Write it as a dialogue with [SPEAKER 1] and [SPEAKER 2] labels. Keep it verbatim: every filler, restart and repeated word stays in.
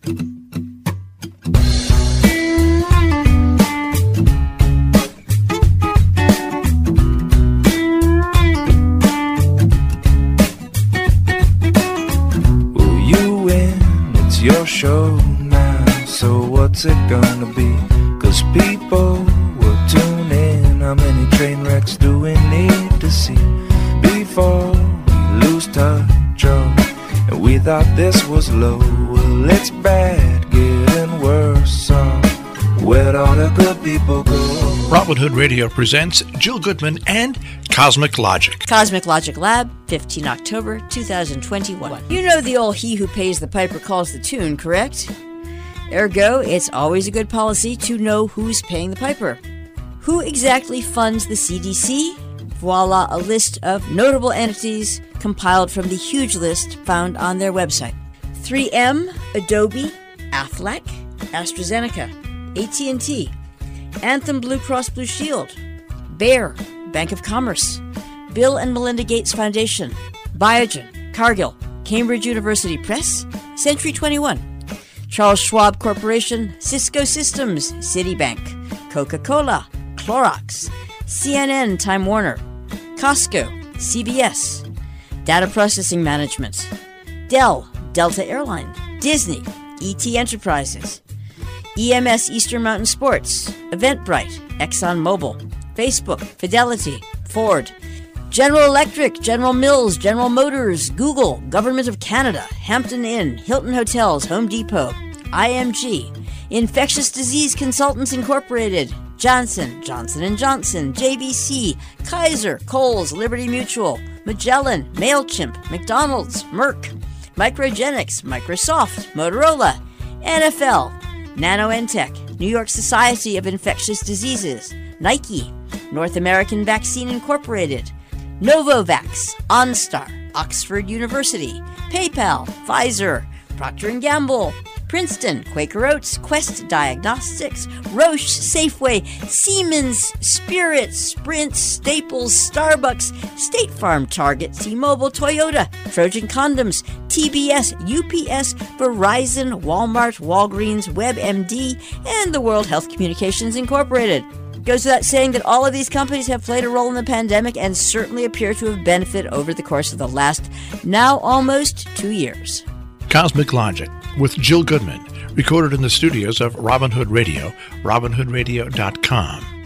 [SPEAKER 1] Well, you win, it's your show now, so what's it gonna be? 'Cause people will tune in. How many train wrecks do we need to see before we lose touch? Oh, and we thought this was low. Well, it's bad, getting worse. So where'd all the good people go?
[SPEAKER 2] Robin Hood Radio presents Jill Goodman and Cosmic Logic.
[SPEAKER 3] Cosmic Logic Lab, fifteenth October two thousand twenty-one. You know the old he who pays the piper calls the tune, correct? Ergo, it's always a good policy to know who's paying the piper. Who exactly funds the C D C? Voila, a list of notable entities compiled from the huge list found on their website. three M, Adobe, Aflac, AstraZeneca, A T and T, Anthem Blue Cross Blue Shield, Bayer, Bank of Commerce, Bill and Melinda Gates Foundation, Biogen, Cargill, Cambridge University Press, Century twenty-one, Charles Schwab Corporation, Cisco Systems, Citibank, Coca-Cola, Clorox, C N N, Time Warner, Costco, C B S, Data Processing Management, Dell, Delta Airline, Disney, E T Enterprises, E M S Eastern Mountain Sports, Eventbrite, ExxonMobil, Facebook, Fidelity, Ford, General Electric, General Mills, General Motors, Google, Government of Canada, Hampton Inn, Hilton Hotels, Home Depot, I M G, Infectious Disease Consultants Incorporated, Johnson, Johnson and Johnson, J B C, Kaiser, Kohl's, Liberty Mutual, Magellan, MailChimp, McDonald's, Merck, Microgenics, Microsoft, Motorola, N F L, NanoEntech, New York Society of Infectious Diseases, Nike, North American Vaccine Incorporated, Novavax, OnStar, Oxford University, PayPal, Pfizer, Procter and Gamble, Princeton, Quaker Oats, Quest Diagnostics, Roche, Safeway, Siemens, Spirit, Sprint, Staples, Starbucks, State Farm, Target, T-Mobile, Toyota, Trojan Condoms, T B S, U P S, Verizon, Walmart, Walgreens, WebMD, and the World Health Communications Incorporated. Goes without saying that all of these companies have played a role in the pandemic and certainly appear to have benefited over the course of the last, now almost two years.
[SPEAKER 2] Cosmic Logic with Jill Goodman, recorded in the studios of Robin Hood Radio, robin hood radio dot com.